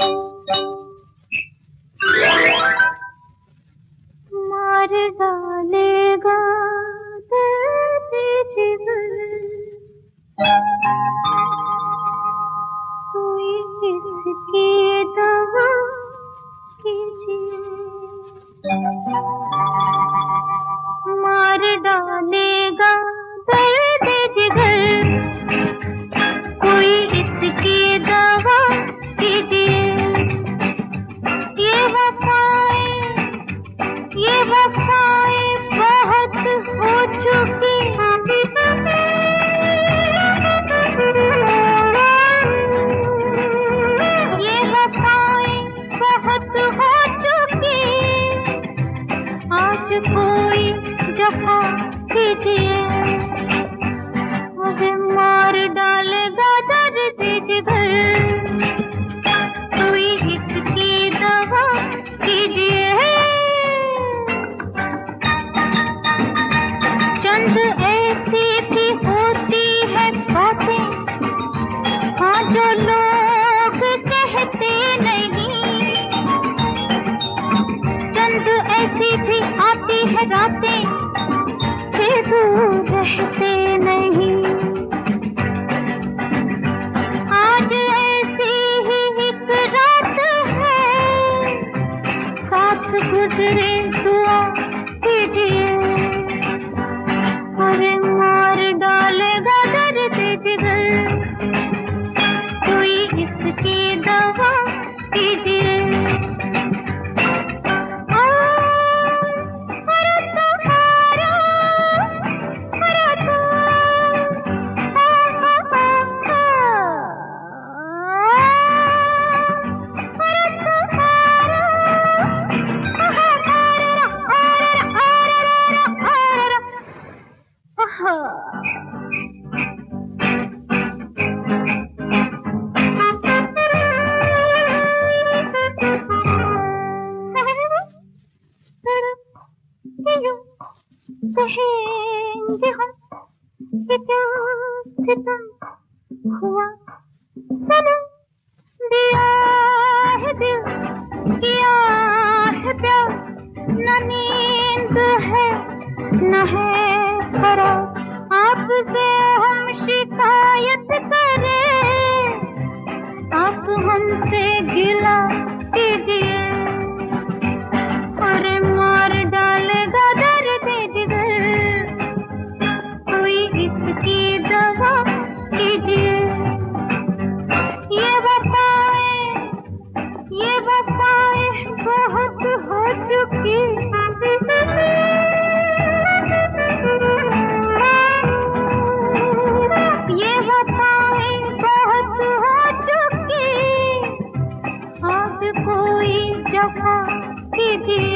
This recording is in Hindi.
मार डालेगा दर्द जिगर, कोई इसकी दवा कीजिए। मार डालेगा दर्द जिगर, कोई इसकी दवा कीजिए। ये वफाएं बहुत हो चुकी, ये वफाएं बहुत हो चुकी, आज कोई जफा कीजिए। मुझे मार डालेगा दर्द जिगर, कोई इसकी दवा कीजिए। चंद ऐसी भी होती है बातें, हाँ जो लोग कहते नहीं। चंद ऐसी भी आती है रातें के दूर रहते नहीं। आज ऐसी ही एक रात है, साथ गुजरे दुआ कीजिए। अरे मार डालेगा दर्द जिगर, कोई इसकी दवा कीजिए। कहेंगे हम कि क्या सितम हुआ, सनम दिया है दिल, किया है प्यार, न नींद है न है करार। आपसे हम शिकायत करें, आप हमसे गिला कीजिए। अरे मार डालेगा दर्द जिगर, कोई इसकी दवा कीजिए। ये वफाएं बहुत हो चुकी, ये वफाएं बहुत हो चुकी, आज कोई जफा कीजिए।